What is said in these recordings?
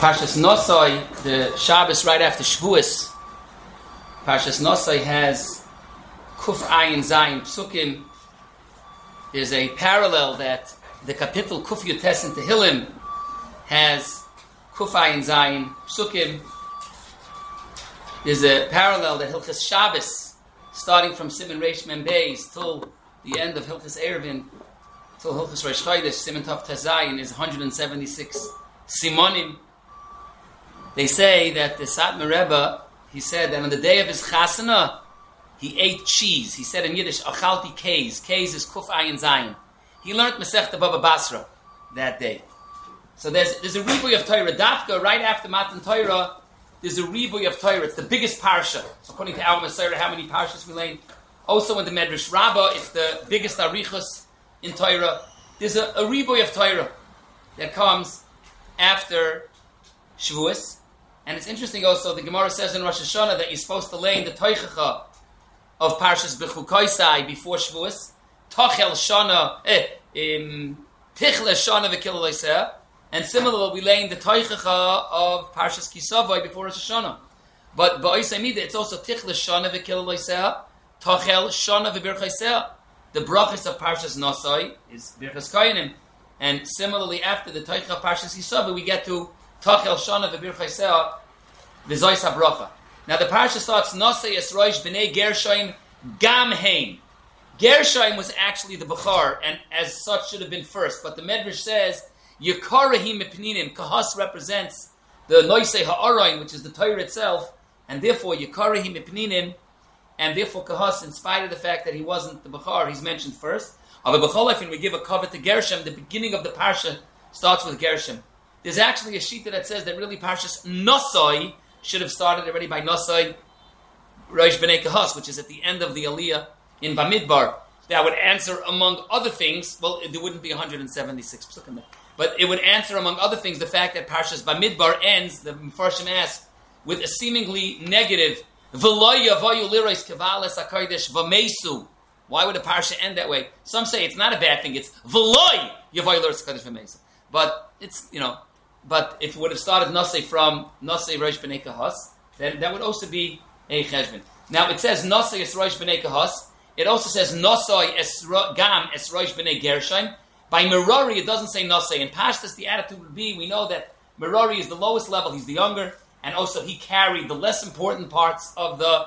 Parshas Nosai, the Shabbos right after Shavuos. Parshas Nosai has Kuf Ayin Zayin Psukim. There's a parallel that the kapitel Kuf Yutes in Tehillim has Kuf Ayin Zayin Psukim. There's a parallel that Hilchas Shabbos, starting from Siman Reish Mem Beis till the end of Hilchas Eruvin, till Hilchas Rosh Chodesh, Siman Tov Tes Zayin, is 176 Simonim. They say that the Satmar Rebbe, he said that on the day of his chasana, he ate cheese. He said in Yiddish, Achalti Kays. Kays is Kuf Ayin Zayin. He learned Masechta Baba Basra that day. So there's a ribuy of Torah. Dafka, right after Matan Torah, there's a ribuy of Torah. It's the biggest parsha. According to our Masorah, how many parshas we learn? Also in the Medrash Rabbah, it's the biggest arichos in Torah. There's a ribuy of Torah that comes after Shavuos. And it's interesting also, the Gemara says in Rosh Hashanah that you're supposed to lay in the Toichacha of Parshas Bechukoisai before Shavuos. Tochel Shana, Tichle Shana V'Kilaloiseh. And similarly, we lay in the Toichacha of Parshas Kisavai before Rosh Hashanah. But Ba'osei Mida, it's also Tichle Shana V'Kilaloiseh, Tochel Shana V'Birchaiseh. The brachas of Parshas Nosai is Birchas Koyanim. And similarly, after the Toichacha of Parshas Kisavai, we get to Tachel Shana v'Birchaiseh v'Zois HaBracha. Now the parsha starts Nosei Esroish b'nei Gershom gam heim. Gershom was actually the Bechar, and as such should have been first. But the Medrash says Yekarahim Mepninim. Kahas represents the Noisei Ha'arayin, which is the Torah itself, and therefore Yekarahim Mepninim, and therefore Kahas, in spite of the fact that he wasn't the Bechar, he's mentioned first. But B'cholefin, we give a cover to Gershom. The beginning of the parsha starts with Gershom. There's actually a shita that says that really Parshas Nosai should have started already by Nosai Rosh B'nei Kahas, which is at the end of the Aliyah in Bamidbar. That would answer, among other things, well, there wouldn't be 176 psukim there, but it would answer, among other things, the fact that Parshas Bamidbar ends, the Mefarshim ask, with a seemingly negative, V'lo yavayu liros kavales hakodesh v'meisu. Why would a parsha end that way? Some say it's not a bad thing, it's V'lo yavayu liros kadosh v'meisu. But it's, but if it would have started Nosei from Nosei Rosh B'nei Kahas, then that would also be a cheshbon. Now it says Nosei es Rosh B'nei Kahas. It also says Nosei es Gam es Rosh B'nei Gershon. By Merari, it doesn't say Nosei. In Pashtus, the attitude would be, we know that Merari is the lowest level, he's the younger, and also he carried the less important parts of the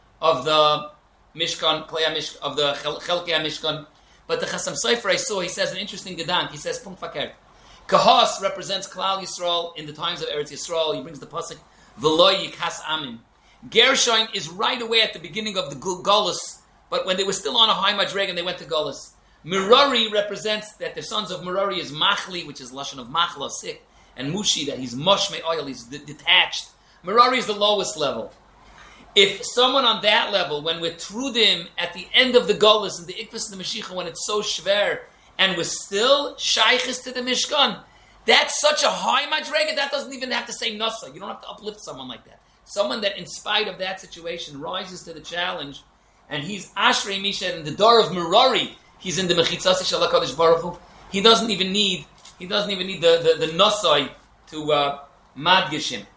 Mishkan, of the Chelkei Mishkan. But the Chasam Sofer I saw, he says an interesting gedank. He says, Punkt Fakert. Kahas represents Klal Yisrael in the times of Eretz Yisrael. He brings the pasuk V'lo yikas amim. Gershon is right away at the beginning of the Golus, but when they were still on a high madreg and they went to Golus. Merari represents that the sons of Merari is Machli, which is lashon of Machla, sick, and Mushi, that he's Moshme oil, he's detached. Merari is the lowest level. If someone on that level, when we're Trudim at the end of the Golus and the Ikvus and the Mashiach, when it's so shver, and was still shaykhis to the Mishkan, that's such a high madrega, that doesn't even have to say nasa. You don't have to uplift someone like that. Someone that, in spite of that situation, rises to the challenge, and he's Ashrei Misha in the door of Merari. He's in the Mechitzasi Shel HaKadosh Baruch Hu. He doesn't even need the nasai to madgish him.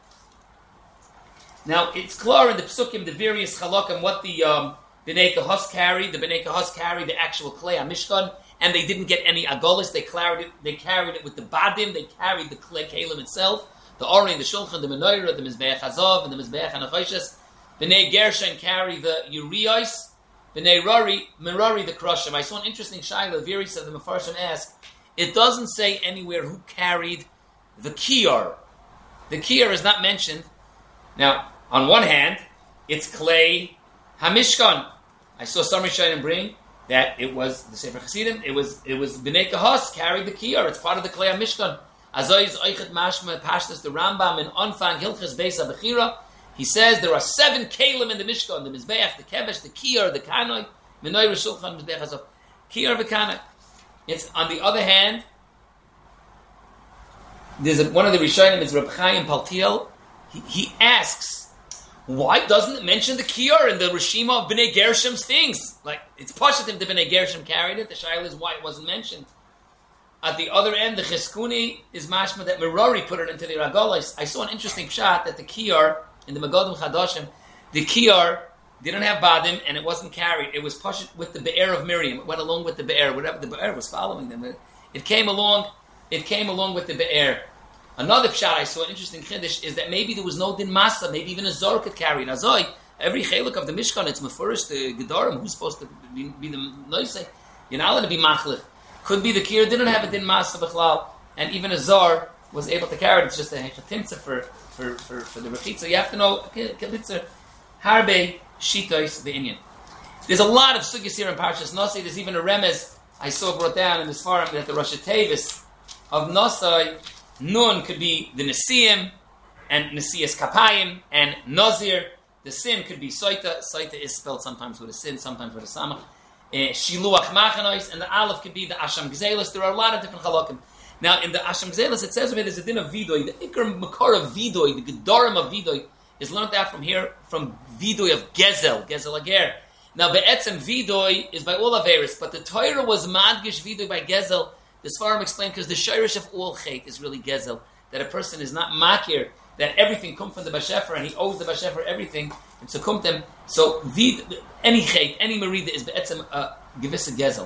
Now it's clear in the psukim, the various chalakim, what the Bnei Kahas carried. The Bnei Kahas carried the actual klei Mishkan. And they didn't get any agolis. They carried it with the badim. They carried the kelim itself, the orin, the shulchan, the menorah, the mizbeach hazav, and the mizbeach hanachoshes. Bnei Gershon carry the urios. Bnei Merari the krushim. I saw an interesting shaila. Various of the Mefarshim ask. It doesn't say anywhere who carried the kiyar. The kiyar is not mentioned. Now, on one hand, it's klei hamishkan. I saw some Rishonim bring that it was the Sefer Chassidim, it was Bnei Kahas carried the kiyar. It's part of the Klei Mishkan. Azoy is Oichet Mashma Pashtus the Rambam in Anfang Hilchas Beis HaBechira. He says there are 7 kelim in the Mishkan: the Mizbeach, the Kevesh, the kiyar, the Kanoi, Menorah, Shulchan, Mizbeach Hazav, kiyar v'Kanoi. It's on the other hand. There's one of the Rishonim is Reb Chaim Paltiel. He asks, why doesn't it mention the kiyar in the Rishima of Bnei Gershom's things? Like, it's Pashatim the Bnei Gershom carried it. The shaila is why it wasn't mentioned. At the other end, the Cheskuni is mashma that Merari put it into the Ragolis. I saw an interesting shot that the Kiyar, in the Megadim Chadashim, the Kiyar didn't have Badim and it wasn't carried. It was pushed with the Be'er of Miriam. It went along with the Be'er. Whatever the Be'er was following them. It came along with the Be'er. Another pshat I saw, an interesting chiddush, is that maybe there was no din masa, maybe even a zor could carry. Now, Zoi, every chelik of the Mishkan, it's mefurish, the Gedarim, who's supposed to be the noise, you're not allowed to be machlif. Could be the Kiyar didn't have a din masa b'chlal, and even a zor was able to carry it. It's just a hechatimtza for the rechit. So you have to know, kibitzer, harbe, shitois, the Inyan. There's a lot of sugyas here in Parshas Nosai. There's even a remez I saw brought down in this forum that the Rosh Tevis of Nosai, Nun could be the Nesiim, and Nesias Kapayim, and Nazir. The sin could be Soita. Soita is spelled sometimes with a sin, sometimes with a samach. Shiluach Machanois, and the Aleph could be the Asham Gzelis. There are a lot of different halakim. Now, in the Asham Gzelis, it says over here, there's a din of Vidoy. The Ikar Makar of Vidoy, the Gedarim of Vidoy, is learned out from here, from Vidoy of Gezel Ager. Now, Be'etzem Vidoy is by all Averis, but the Torah was Madgish Vidoy by Gezel. This Faram explained because the shirish of all chait is really Gezel, that a person is not makir, that everything comes from the Bashefer and he owes the Bashefer everything, and so kumtem. So any chait, any merida is be'etzem gewisse Gezel.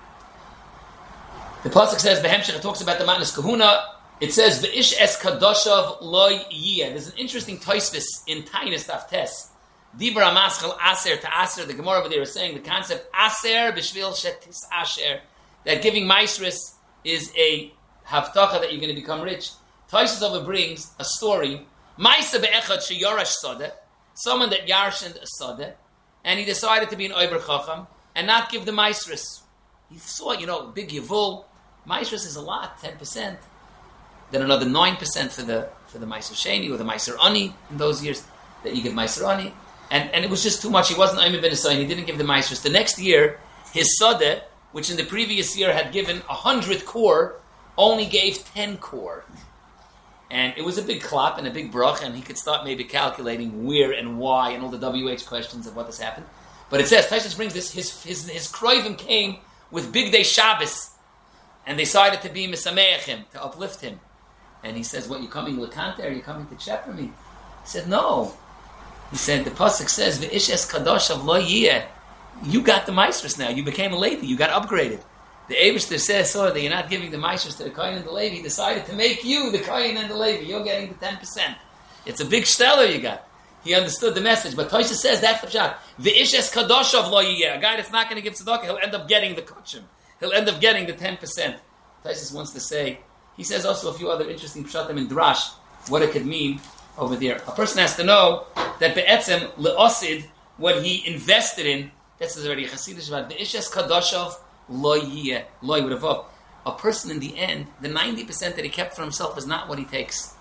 The pasuk says Behemshech, it talks about the Matnas Kahuna. It says Ve'ish es kadoshav loy yiyeh. There's an interesting toisvis in Tainus Taftes. Dibra maschal aser to aser. The Gemara over there is saying the concept aser b'shvil shetis asher, that giving maestris is a haftacha that you're going to become rich. Taisus over brings a story. Maisa be'echad sheyorash sadeh, someone that yarshened a sadeh, and he decided to be an oiber chacham and not give the maestris. He saw, big yavul. Maestris is a lot, 10%. Then another 9% for the meiser sheni or the meiser ani in those years that you give meiser ani, and it was just too much. He wasn't oimer ben asay. He didn't give the maestris. The next year, his sadeh, which in the previous year had given 100 core, only gave 10 core. And it was a big klap and a big brach, and he could start maybe calculating where and why and all the WH questions of what has happened. But it says, Taisus brings this, his kroivim came with Big Day Shabbos, and they decided to be misameach him, to uplift him. And he says, what, you coming Lekante? Are you coming to shepherd me? He said, no. He said, the pasuk says, V'ish es kadosh of lo yiyeh. You got the maestros now. You became a Levi. You got upgraded. The Eibishter says that you're not giving the maestros to the Kohen and the Levi. He decided to make you the Kohen and the Levi. You're getting the 10%. It's a big stellar you got. He understood the message. But Tosha says that's the pshat. V'ish es kadosh of lo yiyeh. A guy that's not going to give tzedakah, he'll end up getting the kachim. He'll end up getting the 10%. Tosha wants to say, he says also a few other interesting pshatim in Drash, what it could mean over there. A person has to know that be'etzem le'osid, what he invested in, that's already a Hasidish word. The Ishes Kadoshav lo yiyeh, lo with a vav. A person in the end, the 90% that he kept for himself is not what he takes.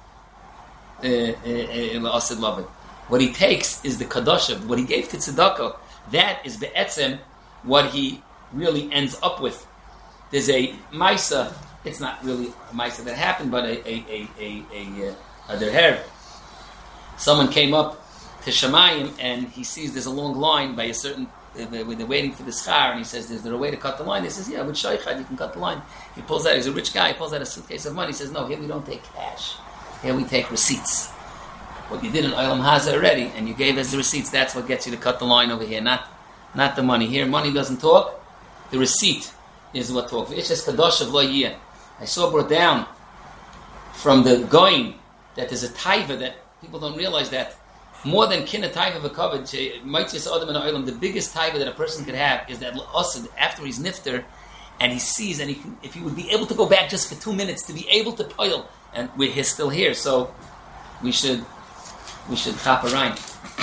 La'asid love. What he takes is the Kadoshav, what he gave to tzedakah. That is be'etzem what he really ends up with. There's a Maisa, it's not really a Maisa that happened, but a derher. Someone came up to Shamayim and he sees there's a long line by a certain, when they're waiting for the schar, and he says, is there a way to cut the line? He says, yeah, with shaychad you can cut the line. He pulls out, he's a rich guy, he pulls out a suitcase of money. He says, no, here we don't take cash. Here we take receipts. What you did in Olam Haza already, and you gave us the receipts, that's what gets you to cut the line over here, not the money. Here, money doesn't talk. The receipt is what talks. I saw brought down from the Goin that there's a taiva that people don't realize that more than kin a taiva of a covet, the biggest taiva that a person could have is that after he's nifter and he sees, and if he would be able to go back just for 2 minutes to be able to poil, and he's still here, so we should chop a rhyme.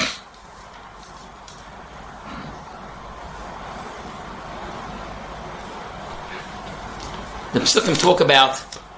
The Pesukim talk about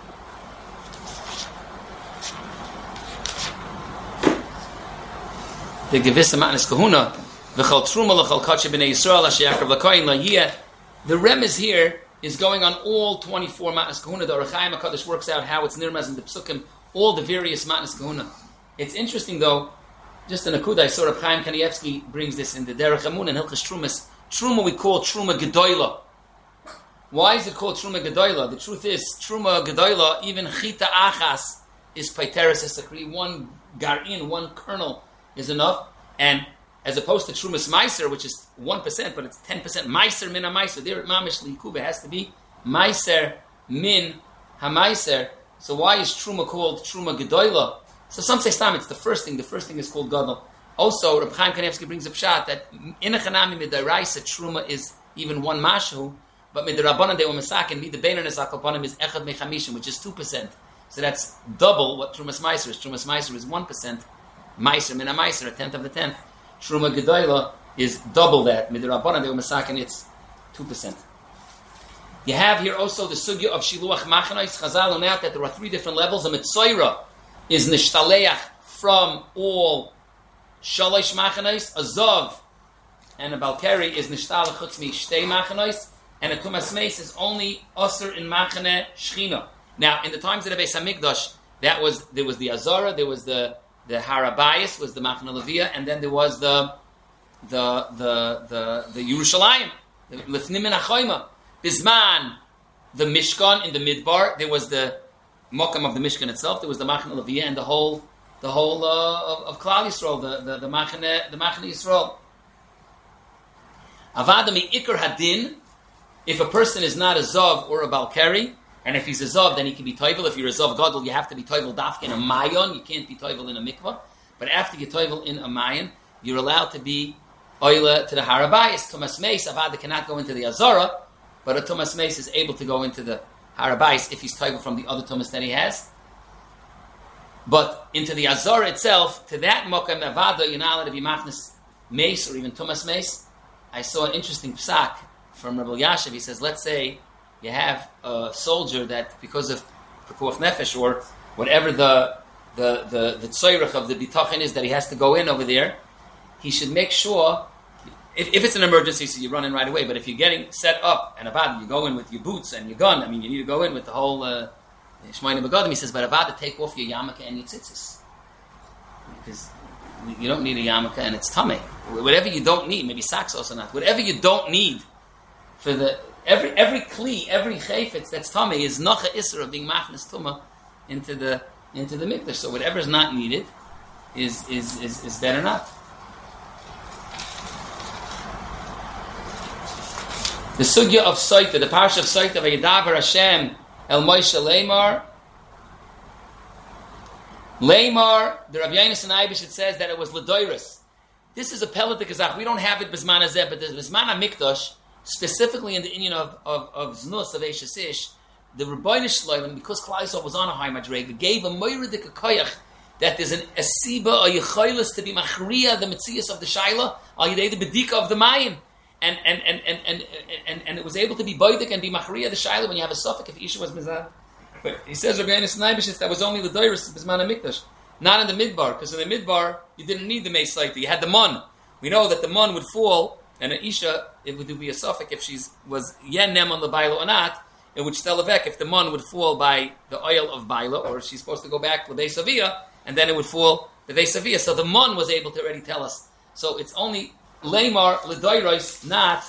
the Gevissa Matnas Kahuna, V'chal Truma L'chal Katshe B'nei Yisrael Hashayakar V'koyin La'yiyah. The remez here is going on all 24 Matnas Kahuna. The Ohr HaChaim HaKadosh works out how it's nirmaz in the Pesukim, all the various Matnas Kahuna. It's interesting though, just in a kuda, I saw Reb Chaim Kanievsky brings this in the Derech Emunah and Hilchas Trumas. Truma we call Truma Gedoyla. Why is it called Truma Gedoyla? The truth is, Truma Gedoyla, even Chita Achas is Paiteris Esakri. One garin, one kernel is enough. And as opposed to Trumas Meiser, which is 1%, but it's 10% Meiser min ha-Meiser. There at Mamish Likuba has to be Meiser min ha-Meiser. So why is Truma called Truma Gedoyla? So some say Stam, it's the first thing. The first thing is called Gadol. Also, Reb Chaim Kanevsky brings up Pshat that in a Chanami Midaraisa Truma is even one Mashu, but Midarabanan de Umasak and Mid the Beinan Esakopanim is Echad Mechamishim, which is 2%. So that's double what Trumas Meiser is. Trumas Meiser is 1%. Meiser min ha-Meiser, a tenth of the tenth. Truma Gedoyla is double that. Midarabanan de Umasak and it's 2%. You have here also the sugya of Shiluach Machanais. Chazal learn out that there are 3 different levels. A Mitzoira is Nishtaleach from all Shalish Machanais. A Zav and a Balkari is Nishtaleach Chutzmi Shtei Machanais. And a Tumas Meis is only Osir in Machane Shechina. Now, in the times of the Beis HaMikdash, there was the Azara, there was the Harabayis, was the Machane Levia, and then there was the Yerushalayim, the Lefnim and Achoyma. Bisman, the Mishkan in the Midbar, there was the Mokam of the Mishkan itself, there was the Machane Levia, and the whole of Klal Yisrael, the Machane Yisrael. Avada mi Ikar Hadin. If a person is not a Zav or a Balkari, and if he's a Zav, then he can be Toivel. If you're a Zav Gadol, you have to be Toivel Dafka in a Mayon. You can't be Toivel in a Mikvah. But after you Toivel in a Mayon, you're allowed to be Oila to the Harabayis. Tumas Meis, Avada cannot go into the Azara, but a Tumas Meis is able to go into the Harabayis if he's Toivel from the other Tumas that he has. But into the Azara itself, to that Mokam Avada, you're not allowed to be Machnas Meis or even Tumas Meis. I saw an interesting psak from Rabbi Yashiv. He says, let's say you have a soldier that because of Pekuach Nefesh or whatever the tzoyrach of the bitachon is that he has to go in over there, he should make sure, if it's an emergency, so you run in right away, but if you're getting set up and Avad, you go in with your boots and your gun, I mean, you need to go in with the whole Shemaine Begadim. He says, but Avad, take off your yarmulke and your tzitzis. Because you don't need a yarmulke and it's tameh. Whatever you don't need, maybe socks also not, whatever you don't need for the every kli, every chayfetz that's tameh is nocha isra of being machnas tuma into the mikdash. So whatever is not needed is better not. The sugya of Saita, the parsha of Saita, Vayidaber Hashem El Moshe Leimar, the Rabbi Yonis and Eibish, it says that it was Ladoiris. This is a Peletik Azach. We don't have it Bisman Azeh, but there's Bisman HaMikdash, specifically in the union of Znus, of Eish Ish, the Rebbeinish Shloim, because Klal Yisrael was on a high madrega, gave a Moiridik Koyach that there's a Siba, a Yechoilis to be Machriya, the Metzias of the Shaila, al Yidei the Bedika of the Mayim. And it was able to be Boidik and be Machriya the Shaila when you have a suffix if Isha was Mizah. But he says Rabbi Yonis Naibish that was only the Doiris Bisman HaMikdash, not in the Midbar, because in the Midbar you didn't need the Meis Saita, you had the Mun. We know that the Mun would fall, and an Isha, it would be a suffix if she was Yen Nem on the Baila or not, it would still avek if the Mun would fall by the oil of Baila, or if she's supposed to go back to Beis Avia, and then it would fall the Beis Avia. So the Mun was able to already tell us. So it's only Leimar L'Doiros, not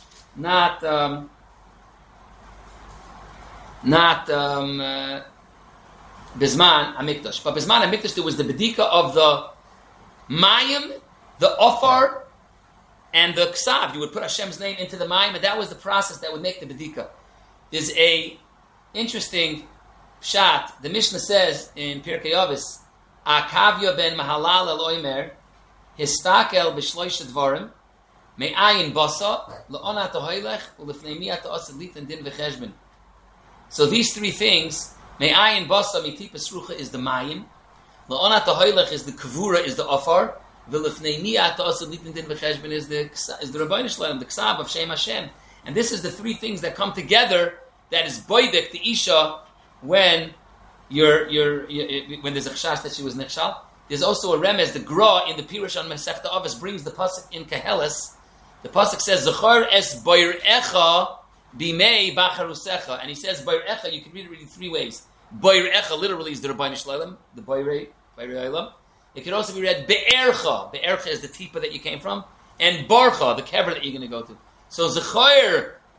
Bisman HaMikdash. But Bisman HaMikdash, there was the Bedika of the Mayim, the Ofar, and the Ksav. You would put Hashem's name into the Mayim, and that was the process that would make the Bedika. There's a interesting pshat. The Mishnah says in Pirkei Avos, Akavya ben Mahalal el Oimer, Histakel b'shloish dvarim, me'ayin basa, le'onat ha'hoylech, u'lefnei miyat ha'asad litan din v'cheshbon. So these 3 things, me'ayin basa mitipas rucha is the mayim, le'onat ha'hoylech is the kavura, is the ofar, v'lefnei miyat ha'asad litan din v'cheshbon is the Rabbeinu Shalom, the ksav of Shem Hashem. And this is the 3 things that come together, that is boidek, the isha, when when there's a chashash that she was nechshal. There's also a remez, the Gra in the Pirush on Masechta Avos brings the pasuk in Keheles. The pasuk says, Zechar es boirecha bimei bacharusecha. And he says, boirecha, you can read it in 3 ways. Boirecha literally is the Rabbeinu Shalom, the boirei olam. It can also be read be'ercha. Be'ercha is the tipa that you came from. And barcha, the kever that you're going to go to. So Zechar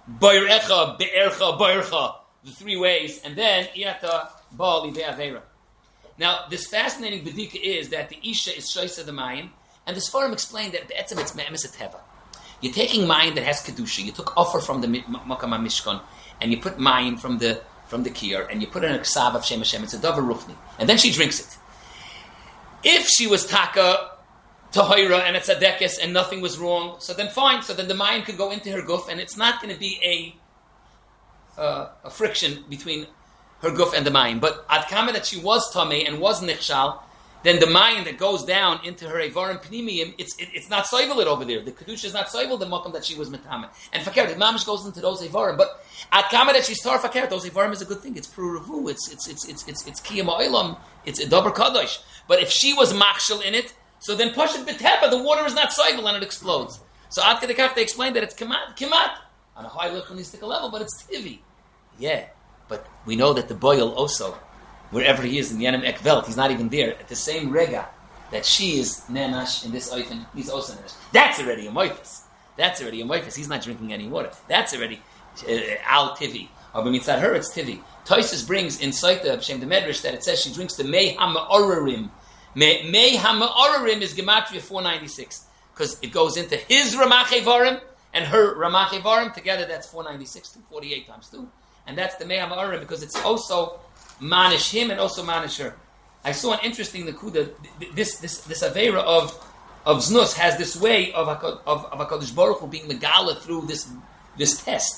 Boirecha, Be'ercha, Boircha, the three ways, and then Iata, Baal, Lidei Aveira. Now, this fascinating bedika is that the Isha is Shoisa the Mayim, and this forum explained that Be'etzem it's Me'emes Teva. You're taking Mayim that has Kedusha, you took offer from the Makam HaMishkan, and you put Mayim from the Kiyar, and you put it in a Ksav of Shem Hashem, it's a Davar Ruchni, and then she drinks it. If she was Taka, Tahira, and it's a Dekes, and nothing was wrong, so then fine, so then the Mayim could go into her guf, and it's not going to be a friction between her guf and the mayim. But ad kama that she was tamei and was nichshal, then the mayim that goes down into her evarim pnimiyim, it's not soivel it over there. The kedusha is not soivel the makom that she was metamet. And fakir, the mamish goes into those evarim. But ad kama that she's tar fakir, those evarim is a good thing. It's pruruvu. It's kiyam oilam. It's a davar kadosh. But if she was machshel in it, so then pashat b'tepa, the water is not soivel and it explodes. So ad kedekach they explained that it's kimat on a high luchanistic level, but it's tivi. Yeah. But we know that the boil also, wherever he is in the Yenim Ekvelt, he's not even there. At the same rega that she is nenash in this oifen, he's also nenash. That's already a moifus. He's not drinking any water. That's already al tivi. Or b'mitzad her, it's tivi. Toisus brings in Saita B'Shem the Medrash that it says she drinks the mei ha'ma'orarim. Mei ha'ma'orarim is gematria 496 because it goes into his ramach evarim and her ramach evarim together. That's 496, 248 times 2. And that's the Mei HaMa'arim because it's also manish him and also manish her. I saw an interesting nakuda. This avera of znus has this way of HaKadosh Baruch Hu being megala through this test.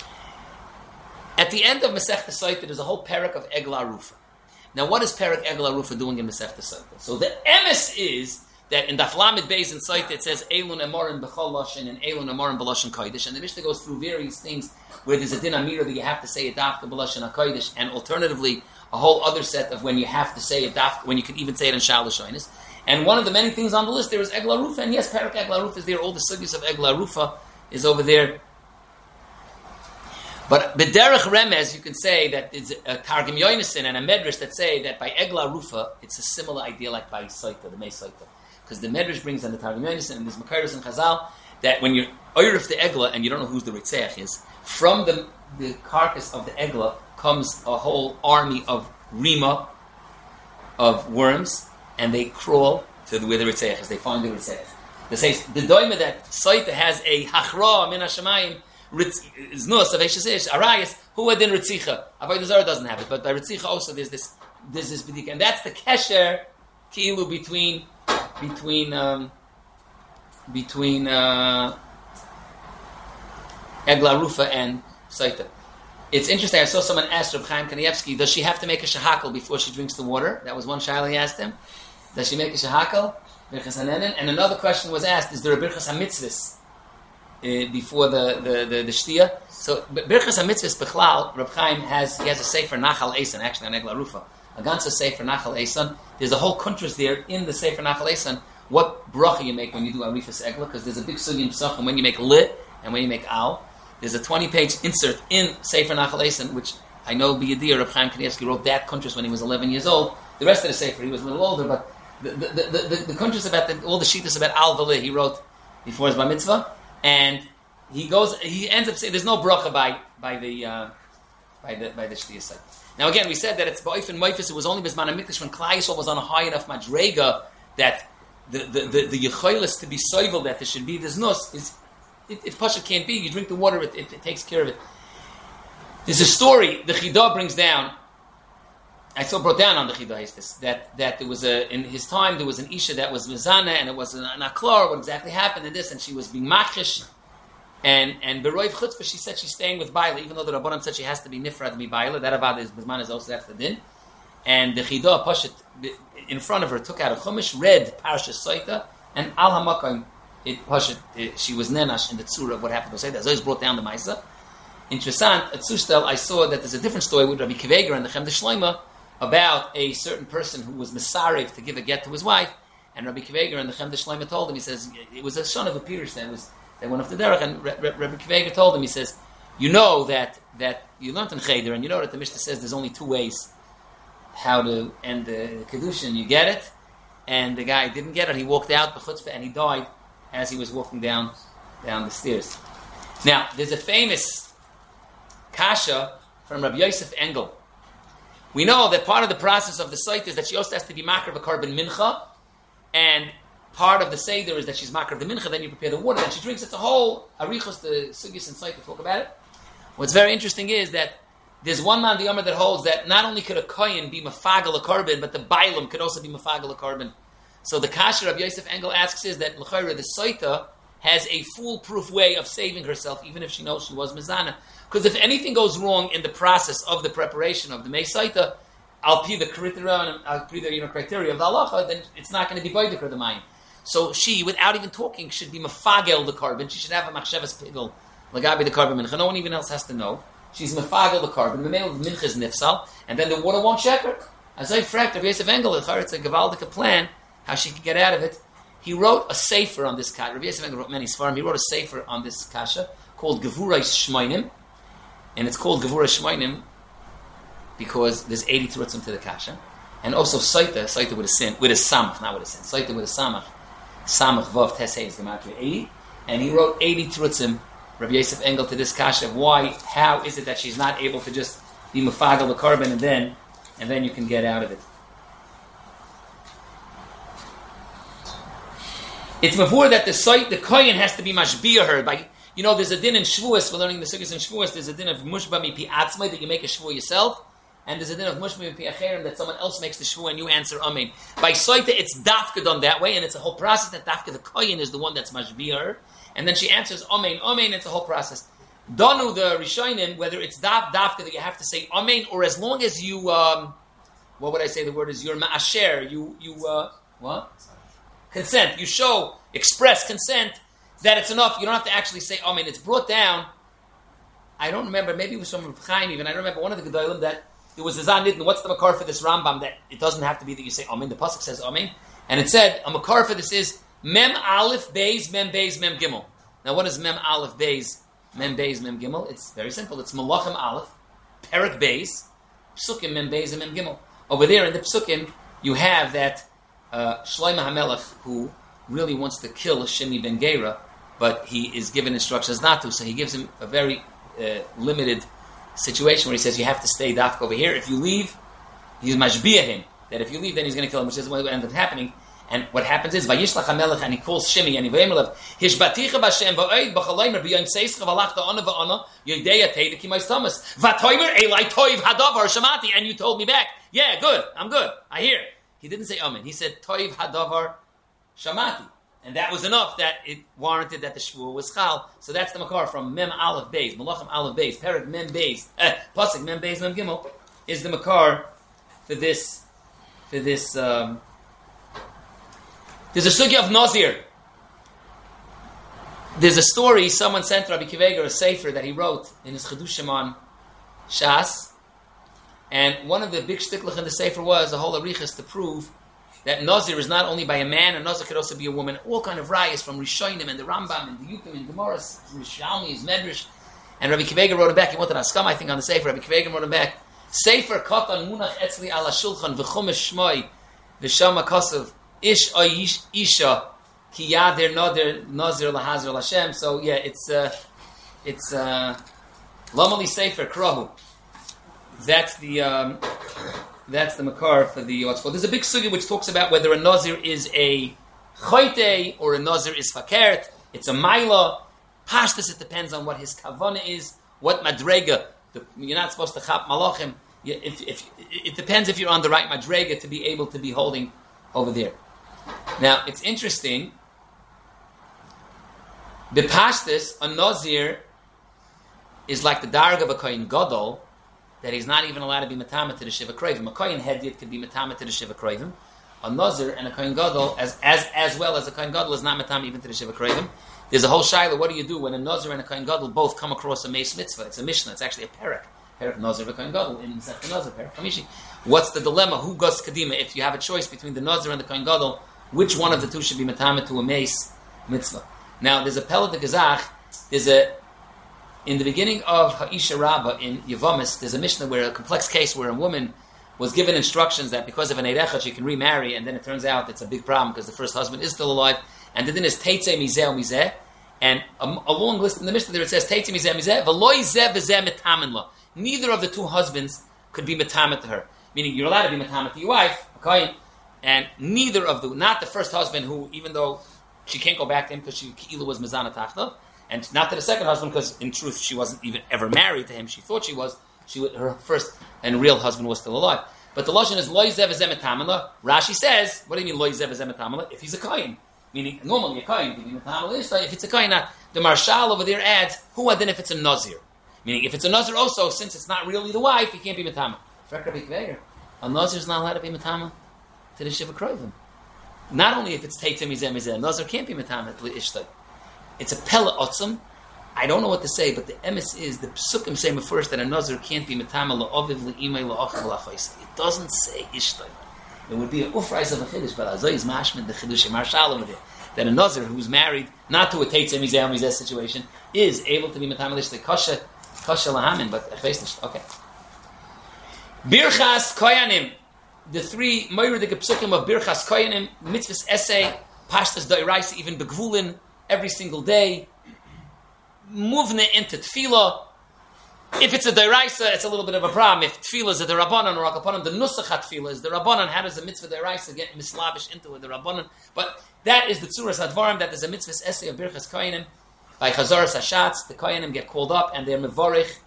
At the end of Masechta Sotah, there's a whole parak of Egla Rufa. Now, what is parak Egla Rufa doing in Masechta Sotah? So the emes is that in Daf Lamed Beis in Sotah it says Eilun Amorim B'chol Lashon and Eilun Amorim B'Lashon Kodesh, and the Mishnah goes through various things where there's a din amira that you have to say a dafka b'lashon hakodesh, and alternatively a whole other set of when you have to say a dafka, when you can even say it in shalosh oinus. And one of the many things on the list there is Egla Rufa, and yes, parak Egla Rufa is there. All the sugyas of Egla Rufa is over there. But b'derech remez, you can say that it's a Targum Yonason and a Medrash that say that by Egla Rufa it's a similar idea like by Saita, the Mei Saita, because the Medrash brings on the Targum Yonason and there's Makairos and Chazal that when you're oirif the Egla and you don't know who the Ritzeach is, from the carcass of the Egla comes a whole army of rima, of worms, and they crawl to where the Ritzeach is. They find the Ritzeach. They say the doima that Saita has a hachra min hashamayim znus of eshes arayis who adin ritzicha. Avodah Zarah doesn't have it, but by ritzicha also there's this b'dik, and that's the kesher ki'ilu between Egla Rufa and Saita. It's interesting, I saw someone ask Reb Chaim Kanievsky, does she have to make a shahakal before she drinks the water? That was one shayla he asked him. Does she make a shahakal? Birchas hanenin? And another question was asked, is there a birchas hamitzvahs before the shtiyah? So birchas hamitzvahs bechlal, Reb Chaim has a sefer Nachal Eisan, actually on Egla Rufa. A ganze sefer Nachal Eisan. There's a whole kuntras there in the sefer Nachal Eisan. What bracha you make when you do arifas Egla? Because there's a big sugi in Pesachim when you make lit and when you make al. There's a 20-page insert in Sefer Nachal Eisan, which I know B'Yadir, Reb Chaim Kanievsky wrote that kuntras when he was 11 years old. The rest of the Sefer, he was a little older, but the kuntras about all the shittas about al v'li he wrote before his bar mitzvah, and he ends up saying there's no bracha by the shtiyah side. Now again, we said that it's ba'if and moifis. It was only bisman hamikdash when Klal Yisrael was on a high enough madrega that the yecholos to be soivel that there should be this nus is. It pasha can't be. You drink the water, it takes care of it. There's a story the Chidah brings down. I saw brought down on the Chidah that there was in his time there was an isha that was mizana and it was an aklar. What exactly happened in this? And she was being machish and beroiv chutzpah. She said she's staying with Baila, even though the Rabbanan said she has to be nifrad mi Baila. That avad is bizman is also that's the din. And the Chidah pasha in front of her took out a chumash, read Parashas Saita, and al hamakam. She was nenash in the tzura of what happened to Saita. As always brought down the Maisa. Interessant, at Sustel, I saw that there's a different story with Rabbi Kiveger and the Chem de Shloima about a certain person who was Mesarev to give a get to his wife, and Rabbi Kiveger and the Chem de Shloima told him, he says, it was a son of a Pirush that went off the derech, and Rabbi Kiveger told him, he says, you know that you learned in Cheder, and you know that the Mishnah says there's only two ways how to end the Kedushin, you get it, and the guy didn't get it, he walked out, b'chutzpah, and he died as he was walking down the stairs. Now, there's a famous kasha from Rabbi Yosef Engel. We know that part of the process of the site is that she also has to be makar of a carbon mincha, and part of the seder is that she's makar of the mincha, then you prepare the water, and she drinks. It's a whole arichos, the sugis and site to talk about it. What's very interesting is that there's one man, the Omer, that holds that not only could a kohen be mafagel a carbon, but the bailam could also be mafagel a carbon. So the kasha Rabbi Yosef Engel asks is that l'chayra, the soita has a foolproof way of saving herself, even if she knows she was mizana. Because if anything goes wrong in the process of the preparation of the mei soita, I'll be the criteria of the halacha, then it's not going to be boidik or the mayim. So she, without even talking, should be mafagel the carbon. She should have a machshavas pidel lagabi the carbon mincha. No one even else has to know. She's mafagel the carbon. The male mincha is nifsal, and then the water won't check her. As I fracked Rabbi Yosef Engel, it's a gavaldik plan how she can get out of it. He wrote a sefer on this kasha. Rabbi Yosef Engel wrote many svarim. He wrote a sefer on this kasha called Gevurais Shmoinim, and it's called Gevurais Shmoinim because there's 80 terutzim to the kasha, and also Saita with a sin, with a samach, not with a sin. Saita with a samach vav tesei is gematria 80, and he wrote 80 terutzim, Rabbi Yosef Engel, to this kasha of how is it that she's not able to just be mafagel the carbon and then you can get out of it. It's before that the kohen has to be mashbiah her by, there's a din in Shavuos, we're learning the sukkahs in Shavuos, there's a din of mushba mi pi atzmai, that you make a shvu yourself, and there's a din of mushba mi pi acherim, that someone else makes the shvu and you answer amen. By soita, it's dafka done that way, and it's a whole process that dafka, the kohen is the one that's mashbiah her, and then she answers amen, it's a whole process. Donu the Rishonim, whether it's dafka that you have to say amen, or as long as you, what would I say the word is, you're ma'asher, what? Consent. You express consent that it's enough. You don't have to actually say amen. It's brought down. I don't remember. Maybe it was from Reb Chaim even. I don't remember one of the Gedolim that there was a Zan Nidin. What's the makar for this Rambam that it doesn't have to be that you say amen. The pasuk says amen, and it said a makar for this is mem aleph beis mem gimel. Now what is mem aleph beis mem gimel? It's very simple. It's malachim aleph perak beis psukim mem beis and mem gimel. Over there in the psukim you have that. Shlomo HaMelech, who really wants to kill Shimi ben Gera, but he is given instructions not to, so he gives him a very limited situation where he says, you have to stay dafka over here. If you leave, he's mashbiah him, that if you leave, then he's going to kill him, which is what ends up happening. And what happens is, Vayishlach HaMelech, and he calls Shimi, and he vayimelev, Hishbaticha b'Hashem v'oid b'chalaymer b'yom seischa v'alachta ona v'ona yodeya teideki mais Thomas v'atoymer elai toiv hadavar shamati, and you told me back, yeah, good, I'm good, I hear. He didn't say amen. He said toiv hadavar shamati, and that was enough that it warranted that the shvuah was chal. So that's the makar from mem aleph beis, malachim aleph beis, perik mem beis, pasuk mem beis mem gimel is the makar for this. There's a sugya of Nazir. There's a story someone sent Rabbi Kiveger a sefer that he wrote in his Chedushim on Shas. And one of the big shtiklach in the Sefer was a whole arichas to prove that Nazir is not only by a man, and Nazir could also be a woman. All kind of rayas from Rishonim and the Rambam and the Yukim and Gemaras, Rishalmi, Medrash. And Rabbi Kiveger wrote him back. He wanted to askam, I think, on the Sefer. Rabbi Kiveger wrote him back. Sefer katan munach etzli ala shulchan v'chumesh shmoi v'shama kasav ish oish isha ki yadir nazir lahazir l'Hashem. So yeah, it's lamali Sefer krahu. That's the makar for the what's called. There's a big sugi which talks about whether a nazir is a choyte or a nazir is fakert. It's a maila. Pashtus, it depends on what his kavana is, what madrega. You're not supposed to chap malachim. If it depends if you're on the right madrega to be able to be holding over there. Now it's interesting. The pashtus, a nazir is like the darg of a kohen gadol, that he's not even allowed to be matama to the shiva krovim. A kohen hedyot could be matama to the shiva krovim. A nazir and a kohen gadol, as well as a kohen gadol, is not matama even to the shiva krovim. There's a whole shaila. What do you do when a nazir and a kohen gadol both come across a meis mitzvah? It's a mishnah. It's actually a perek nazir and a kohen gadol in Masechet Nazir, perek chamishi. What's the dilemma? Who goes kadima? If you have a choice between the nazir and the kohen gadol, which one of the two should be matama to a meis mitzvah? Now, there's a pellet de gazach. In the beginning of Ha'isha Rabbah in Yevamis, there's a Mishnah where a complex case where a woman was given instructions that because of an Eirechot she can remarry, and then it turns out it's a big problem because the first husband is still alive, and the din is Teitzei Mizeh Mizeh, And a long list in the Mishnah there it says, Teitzim mizeh mizeh, v'loi zeh v'zeh metamin la. Neither of the two husbands could be metamet to her. Meaning you're allowed to be metamet to your wife, okay? And neither of not the first husband who, even though she can't go back to him because she Ki'ilu was mezana tachta, and not to the second husband because in truth she wasn't even ever married to him. She thought she was. Her first and real husband was still alive. But the lashon is loy zev v'zeh metamin la. Rashi says, what do you mean loy zev v'zeh metamin la? If he's a kohen. Meaning, normally a kohen can be metamal ishtai. If it's a kohen, the marshal over there adds, who then if it's a nazir? Meaning, if it's a nazir also, since it's not really the wife, he can't be metamal. A nazir is not allowed to be metamal to the shiva kroivim. Not only if it's teitzim mizeh mizeh, a nazir can't be metamal to ishtai. It's a pella otzum. I don't know what to say, but the emes is, the psukim say first that a nazir can't be metamal la'oviv la'imay la'achal la'faisa. It doesn't say ishtai. It would be an ufreis of a chiddush, but Azay is mashman the chiddush marshal over there. That a nazir who's married not to a teitzeh mizeh mizeh situation is able to be metamalish the kasha lahamin, but okay. Birchas koyanim, the three moiridik psukim of birchas koyanim, mitzvahs essay, pashtas da'iraisa, even begvulin every single day, movne into tefillah. If it's a deraisa, it's a little bit of a problem. If tefillah is a derabanan or akapanan, the nusachat tefillah is the rabbanan. How does a mitzvah deraisa get mislavish into a derabanan? But that is the tzuras advarim. That is a mitzvah's essay of birchas koyanim. By chazaras hashatz, the koyanim get called up and they're mevorich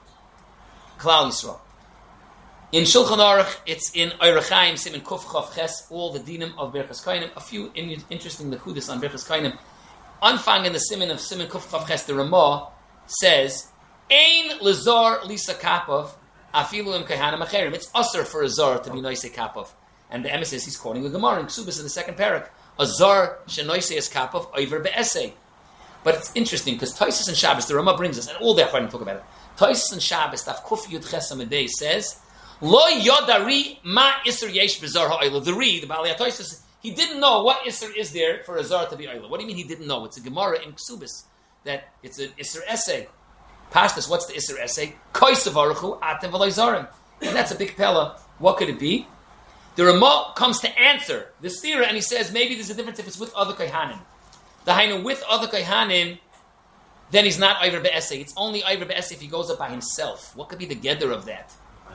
klal yisrael. In Shulchan Aruch, it's in Eirachaim, Siman Kuf Chav Ches, all the dinim of birchas koyanim. A few interesting lekudis on birchas koyanim. Anfang in the Siman of Siman Kuf Chav Ches, the Ramah says, Ein lezar lisa kapov afilu im kahanim acherim. It's usher for a zar to be noise kapov. And the emes he's quoting the Gemara in Ksubas in the second parak. A zar shenoise is kapov over be'esei. But it's interesting because Taisus and Shabbos, the Ramah brings us, and all the Achronim talk about it. Taisus and Shabbos, Taf Kuf Yud Ches Amidei says, Lo yodari ma iser yesh bezar ha'oila. The Baalei Taisus, he didn't know what iser is there for a zar to be oila. What do you mean he didn't know? It's a Gemara in Ksubas that it's an iser essay. Pashtas, what's the Isser essay? Koisavaruchu atem v'loizarim. And that's a big pella. What could it be? The Ramah comes to answer the stira, and he says maybe there's a difference if it's with other kohanim. The hainu with other kohanim, then he's not Iver be'essay. It's only Iver be'essay if he goes up by himself. What could be the gather of that?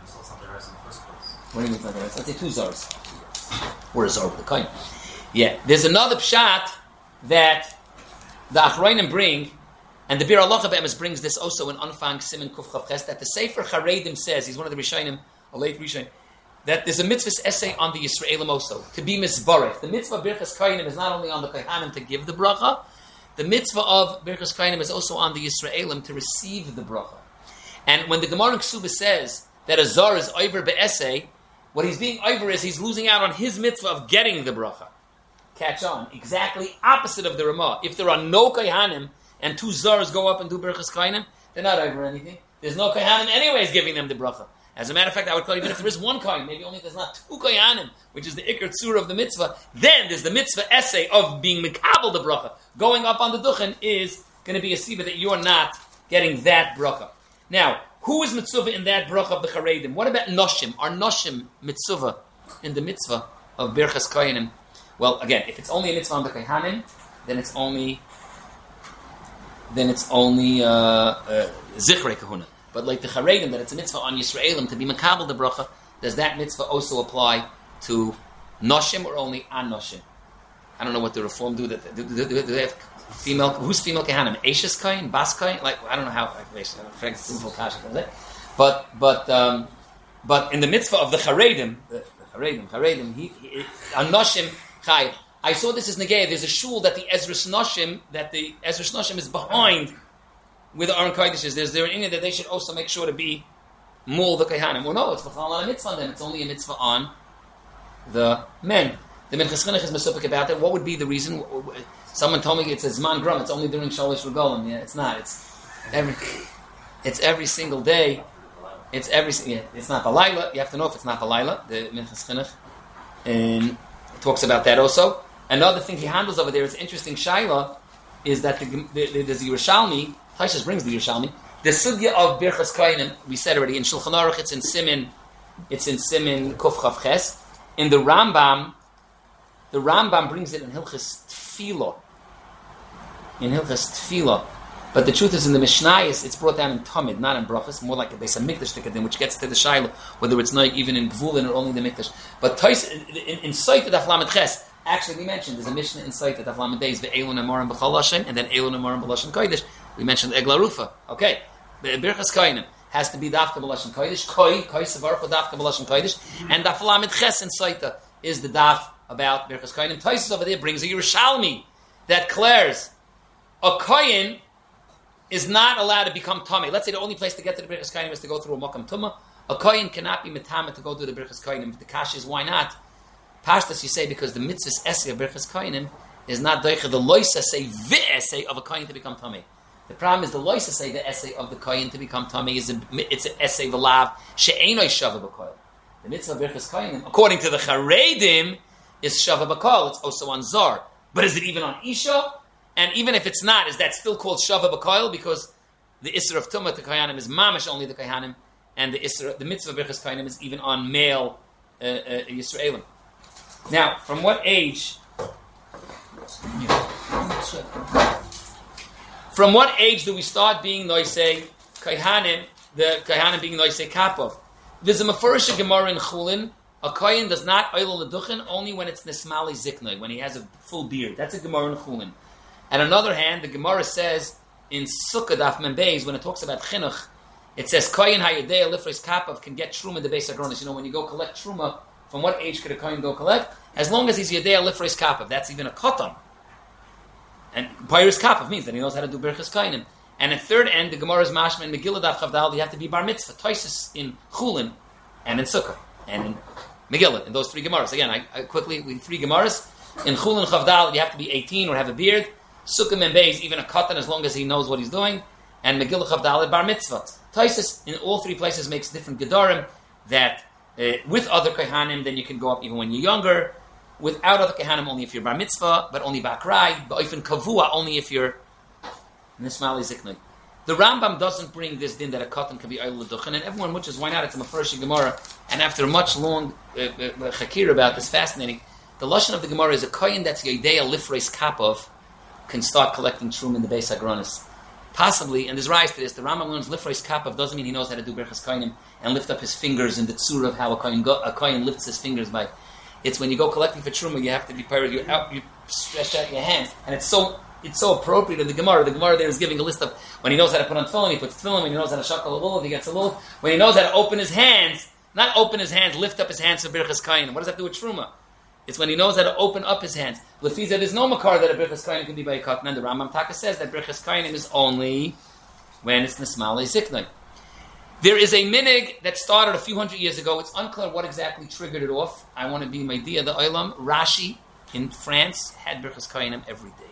What do you mean by that? Let's say two zars. Or a zar with the kohen. Yeah. There's another pshat that the Achronim bring. And the Bir Allah Be'emes brings this also in Anfang Siman Kuf Chav Ches, that the Sefer Charedim says, he's one of the Rishonim, a late Rishonim, that there's a mitzvah's essay on the Yisraelim also, to be misbarech. The mitzvah of Birchas Kohanim is not only on the Kohanim to give the bracha, the mitzvah of Birchas Kohanim is also on the Yisraelim to receive the bracha. And when the Gemara in Ksuba says that a zar is over be'essay, what he's being over is he's losing out on his mitzvah of getting the bracha. Catch on. Exactly opposite of the Ramah. If there are no Kohanim, and two zars go up and do birchas kohanim, they're not over anything. There's no kohanim anyways giving them the bracha. As a matter of fact, I would call even if there is one kohen, maybe only if there's not two kohanim, which is the ikar tzura of the mitzvah, then there's the mitzvah essay of being mekabel the bracha. Going up on the duchen is going to be a siba that you're not getting that bracha. Now, who is mitzvah in that bracha of the charedim? What about noshim? Are noshim mitzvah in the mitzvah of birchas kohanim? Well, again, if it's only a mitzvah on the kohanim, then it's only Zichrei Kahuna. But like the Charedim, that it's a mitzvah on Yisraelim to be Makabel the bracha, does that mitzvah also apply to Noshim or only on Noshim? I don't know what the Reform do. Do they have female? Who's female Kehanim? Ashes Kain? Bas Kain? Like, I don't know how. But in the mitzvah of the Charedim, on Noshim Chai. I saw this as Negei. There's a shul that the Ezras Noshim is behind with the Aron Kodesh. There's there an Inyan that they should also make sure to be Mul the Kohanim. Well, no, it's not a mitzvah on them. It's only a mitzvah on the men. The Minchas Chinuch is mesupik about it. What would be the reason? Someone told me it's a Zman Grum. It's only during Shalosh Regalim. Yeah, it's not. It's every single day. It's not the Laila. You have to know if it's not the Laila. The Minchas Chinuch and talks about that also. Another thing he handles over there is interesting shaila is that there's the Yerushalmi. Taishas brings the Yerushalmi. The sugya of Birchas Kohanim, we said already in Shulchan Aruch. It's in Siman Kuf Chav Ches. In the Rambam brings it in Hilchas Tefillah. in Hilchas Tefillah. But the truth is, in the Mishnayos, it's brought down in Tamid, not in Brachas, more like a Beis HaMikdash Tikadim, which gets to the Shaila, whether it's not even in Gvulin or only the Mikdash. But in Sait Daf Lamed Ches, actually we mentioned, there's a Mishnah in Sait Daf Lamed Beis, Ve'elun Amorim B'chol Lashon, and then Elun Amorim B'Lashon Kodesh. We mentioned Egla Rufa. Okay, the Birchas Kohanim has to be Dafka B'Lashon Kodesh, Koi Sevar for Dafka B'Lashon Kodesh, and Daf Lamed Ches in Saita is the Daf about Birchas Kohanim. Taisus over there brings a Yerushalmi that declares a Kohen is not allowed to become Tameh. Let's say the only place to get to the Birchas Kohanim is to go through a Makam Tumah. A Kohen cannot be Metama to go to the Birchas Kohanim. The Kash is why not? Pashtas you say because the mitzvahs essay of Birchas Kohanim is not doicha the lois essay, the essay of a Kohen to become Tameh. The problem is the lois essay, the essay of the Kohen to become Tameh, it's an essay v'lav she'enoi shava b'koil. The mitzvah of Birchas Kohanim, according to the Charedim, is shava b'koil. It's also on Zor. But is it even on Isha? And even if it's not, is that still called Shava B'Koil? Because the Isra of Tumah to Kohanim is Mamish only the Kohanim, and the Mitzvah of Birchas Kohanim is even on male Yisraelim. Now, from what age? From what age do we start being Noisei Kohanim? The Kohanim being Noisei Kapov. There's a Mefurish Gemara in Chulin. A Kohen does not oil leduchen only when it's Nismali Ziknoi, when he has a full beard. That's a Gemara in Chulin. On another hand, the Gemara says in Sukkah Daf Mem Beis, when it talks about Chinuch, it says Kohen Hayadei Lifreis Kapav can get Truma in the Beis Agronis. You know, when you go collect Truma, from what age could a Kohen go collect? As long as he's Yadei Lifreis Kapav, that's even a Koton. And Pairis Kapav means that he knows how to do Birchas Kohanim. And at third end, the Gemara is Mashma in Megillah Daf Chavdal, you have to be Bar Mitzvah, Toisus in Chulin, and in Sukkah, and in Megillah, in those three Gemaras. Again, I quickly, we three Gemaras. In Chulin Chavdal, you have to be 18 or have a beard. Sukkah Membe is even a katan as long as he knows what he's doing. And Megillah Chavdal Bar Mitzvah. Taisus in all three places makes different Gedarim that with other Kohanim, then you can go up even when you're younger. Without other Kohanim, only if you're Bar Mitzvah, but only Bakrai, but even Kavua, only if you're Nismali Ziknoi. The Rambam doesn't bring this din that a katan can be Oil L'Duchen, and everyone, which is why not, it's a Mefurish Gemara. And after a much long chakir about this, fascinating, the Lashon of the Gemara is a Kohen that's Yodea Lifreis Kapov can start collecting Trum in the Beis Agronis. Possibly, and there's rise to this, the Rambam learns Lifreis Kapav doesn't mean he knows how to do Birchas Kohanim and lift up his fingers in the tzura of how a Kohen lifts his fingers by. It's when you go collecting for Truma, you have to be pirate, you stretch out your hands. And it's so appropriate in the Gemara. The Gemara there is giving a list of when he knows how to put on tefillin, he puts tefillin, when he knows how to shakel a lulav, he gets a lulav. When he knows how to open his hands, not open his hands, lift up his hands for Birchas Kohanim. What does that do with Truma? It's when he knows how to open up his hands. Lefiza, there's no makar that a Birchas Kohanim can be by a katan. And the Rambam Taka says that Birchas Kohanim is only when it's Nismali Ziknoi. There is a minig that started a few hundred years ago. It's unclear what exactly triggered it off. I want to be Maidia the Olam. Rashi in France had Birchas Kohanim every day.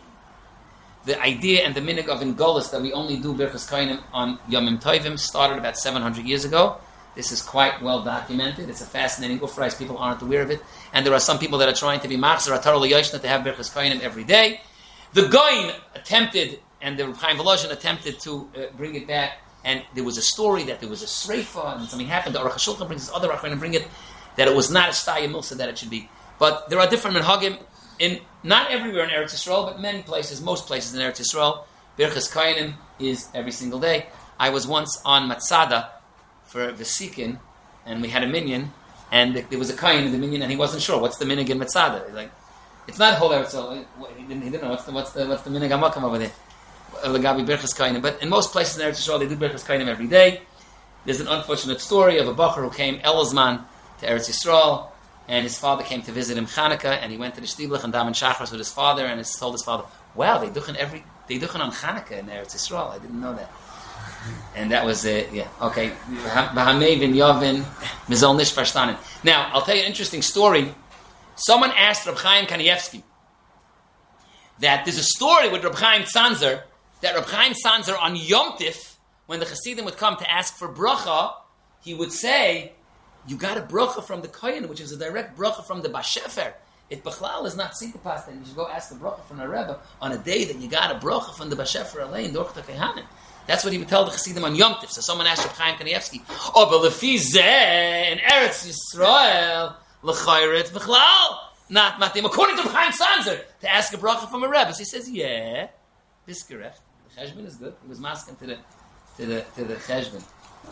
The idea and the minig of Ingolis that we only do Birchas Kohanim on Yomim Tovim started about 700 years ago. This is quite well documented. It's a fascinating ufrais. People aren't aware of it. And there are some people that are trying to be machzer atar l'yoshna to have Birchas Kohanim every day. The Goin attempted, and the Chaim Volozhin attempted to bring it back. And there was a story that there was a sreifa and something happened. The Aruch HaShulchan brings this other Achron and bring it, that it was not a staya milsa that it should be. But there are different minhagim in not everywhere in Eretz Yisrael, but many places, most places in Eretz Yisrael. Birchas Kohanim is every single day. I was once on Matzada for Vesikin, and we had a minyan, and there was a Kohen in the minyan, and he wasn't sure what's the minig in Matzada. He's like, it's not whole Eretz Yisrael. He didn't know what's the minig Hamakam over there. Lagabi Birchas Kohanim. But in most places in Eretz Yisrael, they do Birchas Kohanim every day. There's an unfortunate story of a bacher who came Elazman to Eretz Yisrael, and his father came to visit him Chanukah, and he went to the Shtiblach and Daman Shachris with his father, and told his father, "Wow, they duchen on Chanukah in Eretz Yisrael. I didn't know that." And that was it. Yeah, okay. B'hamevin Yovin Mizol Nish Verstanen. Now, I'll tell you an interesting story. Someone asked Reb Chaim Kanievsky that there's a story with Reb Chaim Tzanzer, that Reb Chaim Tzanzer on Yom Tif, when the Hasidim would come to ask for bracha, he would say, you got a bracha from the Kohen, which is a direct bracha from the Bashefer. It Bechlal is not Sinkapasta, and you should go ask the bracha from the Rebbe on a day that you got a bracha from the Bashefer Alein, Dorch Kohanim. That's what he would tell the Hasidim on Yom Tif. So someone asked Reb Chaim Kanievsky, oh, but Lefi Zeh, in Eretz Yisrael, L'chayret Bechlal, not Matim, according to Reb Chaim Tzanzer, to ask a bracha from a Rebbe. So he says, yeah, This gerech. The cheshbon is good. He was masking to the cheshbon.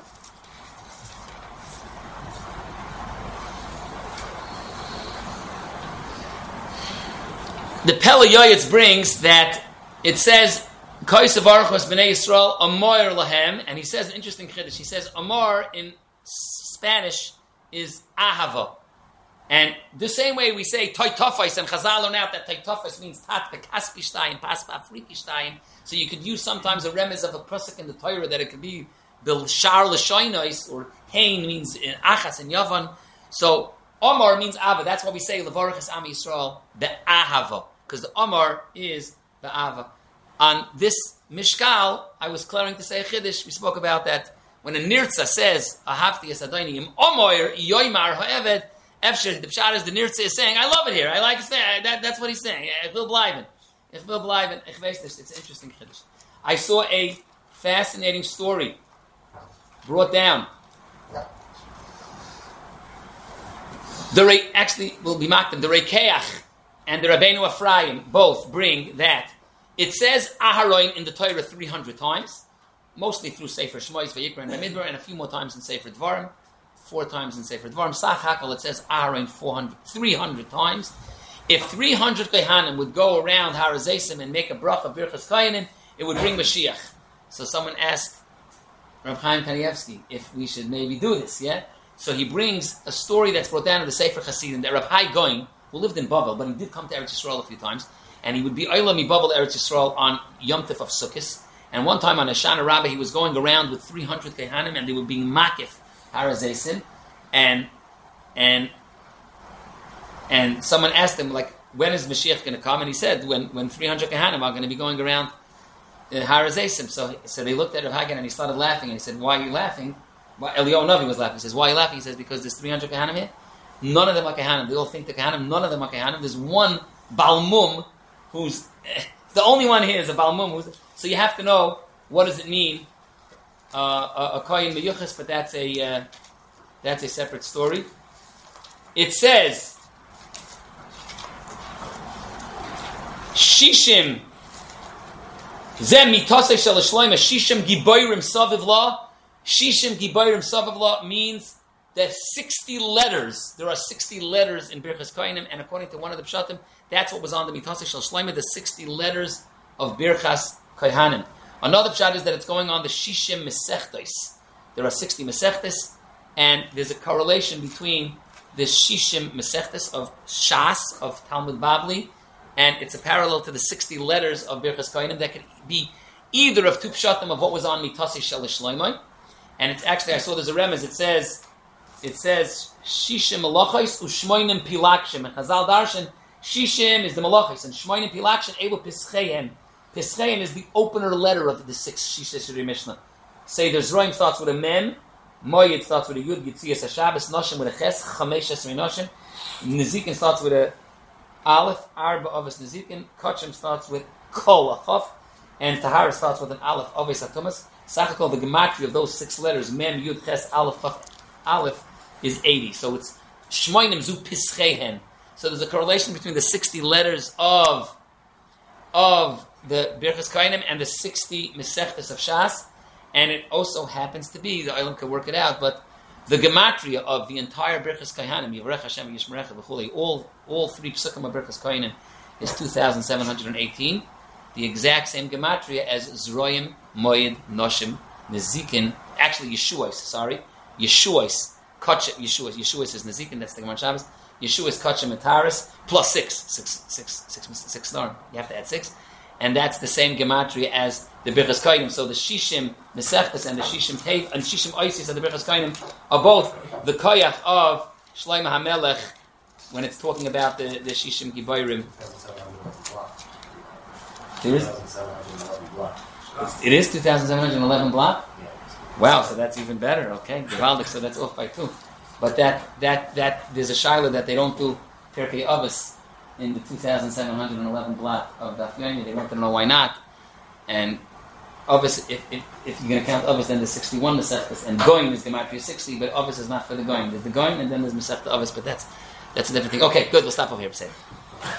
The Pele Yoyetz brings that it says Kaisav Archos Bnei Yisrael Amor Lahem, and he says an interesting chiddush. He says Amor in Spanish is Ahava. And the same way we say Toitofais, and Chazal learn out that Toitofais means Tat Bekaspi Shtayim, Pas Ba'Afriki Shtayim. So you could use sometimes a remez of a pasuk in the Torah that it could be the Shar L'Shoinois, or Hein means in Achas and Yavan. So Omar means Ava. That's why we say Levarachas Am Yisrael Be'ahava, because the Omar is Be'ava. On this Mishkal, I was clearing to say a Chiddush. We spoke about that when a Nirtza says Ahavti Esadoni Im Omar Yoymar Ha'eved. Efsher, the Pshat is the Nirtza is saying, I love it here. I like it. That's what he's saying. Ich will bleiben. Ich weiß this. It's an interesting Chiddush. I saw a fascinating story brought down. Actually, will be Makdim. The Rekeach and the Rabbeinu Ephraim both bring that. It says Aharon in the Torah 300 times, mostly through Sefer Shmois, Vayikra, and Bamidbar, and a few more times in Sefer Dvarim. 4 times in Sefer Dvarim. Sach Hakol, it says Aharon 300 times. If 300 Kohanim would go around Har HaZeisim and make a bracha Birchas Kohanim, it would bring Mashiach. So someone asked Rav Chaim Kanievsky if we should maybe do this, yeah? So he brings a story that's brought down in the Sefer Chasidim that Rav Hai Goin, who lived in Babel, but he did come to Eretz Yisrael a few times, and he would be Olam mi Babel Eretz Yisrael on Yom Tov of Sukkot. And one time on Hoshana Rabbah, he was going around with 300 Kohanim, and they were being makif Har HaZeisim, and someone asked him, like, when is Mashiach going to come? And he said, when 300 Kohanim are going to be going around Har HaZeisim. So they looked at Rav Hagan and he started laughing, and he said, why are you laughing? Well, Eliyahu Navi was laughing. He says, why are you laughing? He says, because there's 300 Kohanim here. None of them are Kohanim. They all think they're Kohanim. None of them are Kohanim. There's one Balmum who's the only one here is a Balmum. So you have to know, what does it mean? A Kohen Meyuchas, but that's a separate story. It says Shishim Zem Mitosei Shel Shloim Shishim Giboyrim Savivla. Shishim Giboyrim Savivla means that 60 letters. There are 60 letters in Birchas Kohanim, and according to one of the Pshatim, that's what was on the Mitosei Shel Shloim, the 60 letters of Birchas Kohanim. Another Pshat is that it's going on the Shishim Mesechtos. There are 60 Mesechtos, and there's a correlation between the Shishim Mesechtos of Shas, of Talmud Bavli, and it's a parallel to the 60 letters of Birchas Kohanim that could be either of two Pshatim of what was on Mitosei Shel Shloimei. And it's actually, I saw there's a remez, it says Shishim Malachos Ushmoinim Pilakshim. And Chazal Darshan, Shishim is the Malachos, and Shmoinim Pilakshim Evo Pischeihem. Pischeihem is the opener letter of the 6 Shishim Mishnah. Say there's Roim starts with a Mem, Moyed starts with a Yud, Yitziyas HaShabbos, Noshim with a Ches, Chamesh Esrei Noshim, Nezikin starts with a Aleph, Arba Ovis Nezikin, Kachim starts with Kol, a Chaf, and Tahara starts with an Aleph, Ovis Atumas. Sachakol, the gematria of those 6 letters, Mem, Yud, Ches, Aleph, Chaf, Aleph, is 80. So it's Shmoinim Zu Pischeihem. So there's a correlation between the 60 letters of the Birchas Kohanim and the 60 Mesechtes of Shas, and it also happens to be, the Olam can work it out, but the gematria of the entire Birchas Kohanim, Yivrech Hashem, Yishmerecha, V'chulei, all 3 Psukim of Birchas Kohanim is 2,718, the exact same gematria as Zroim, Moed, Noshim, Nezikin, actually Yeshuos, Yeshuos is Nezikin, that's the Gemara Shabbos, Yeshuos, Kachim, and Taris, plus 6 Norm, you have to add 6, and that's the same gematria as the Birchas Kohanim. So the Shishim Mesechtes and the Shishim Tev and Shishim Oisis of the Birchas Kohanim are both the koyach of Shlomo HaMelech when it's talking about the Shishim Giborim. It is 2,711 block? Wow, so that's even better. Okay, Givaldik, so that's off by 2. But that there's a shaila that they don't do Pirkei Avos in the 2,711 block of Daf Yomi. They want to know why not. And Avos, if you're going to count Avos, then there's 61 Mesechtes, and Goyim is Gematria 60, but Avos is not for the Goyim. There's the Goyim, and then there's Mesechta Avos, but that's a different thing. Okay, good, we'll stop over here.